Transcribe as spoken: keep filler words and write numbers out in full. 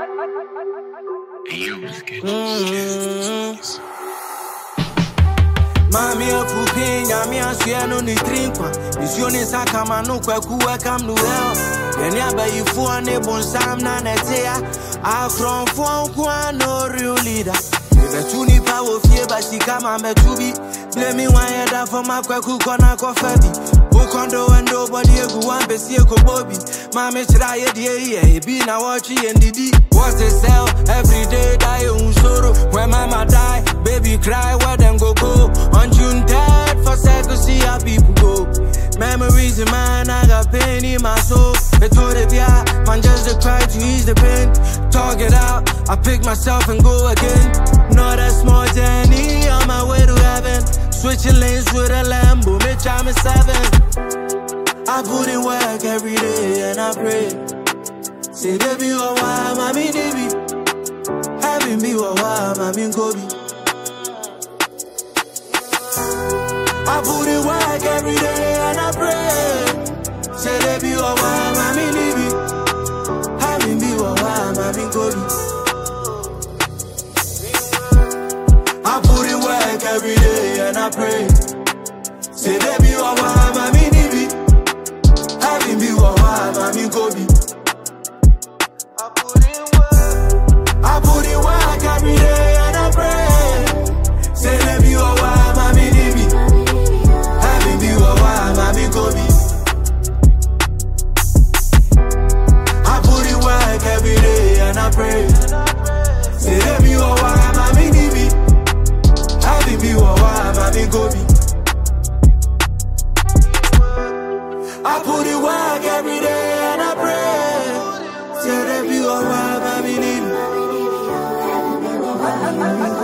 Mami a pupin, yami a siano ni trinkwa. Isione sakama no kwaku welcome to hell. Yeni abayi fu ane bon sam na netea. Akron fu kwa no real leader. Ebe tuni pa wo fie ba sika ma me tubi. Blame me one head for my kwaku kona ko fabi. Who condo and nobody egu one be see ko bobi. Mami try ye die ye be na watch ye ndidi. What they sell every day die un soro. When mama die, baby cry where them go go. On June third for second see how people go. Memories in mine, I got pain in my soul. They told it yeah, man just to cry to ease the pain. Talk it out, I pick myself and go again. Not a small journey on my way to heaven. Switching lanes with a Lambo, bitch I'm a seven. I put in work every day and I pray. Say there be a while, mommy baby. Having me a while, mommy Kobe. I put in work every day and I pray. Say there be a while, mommy baby. Having me a while, mommy Kobe. I put in work every day and I pray. Say there be a while, mommy baby. Having me a while, mommy Kobe. I put in work. I put in work every day and I pray. Say there be a while, mommy baby. Having me a while, mommy Kobe. I put in work every day and I pray. Say there be a while, mommy baby. Having me a while, mommy Kobe. I put in work every day and I pray. Say there be a while, mommy need me.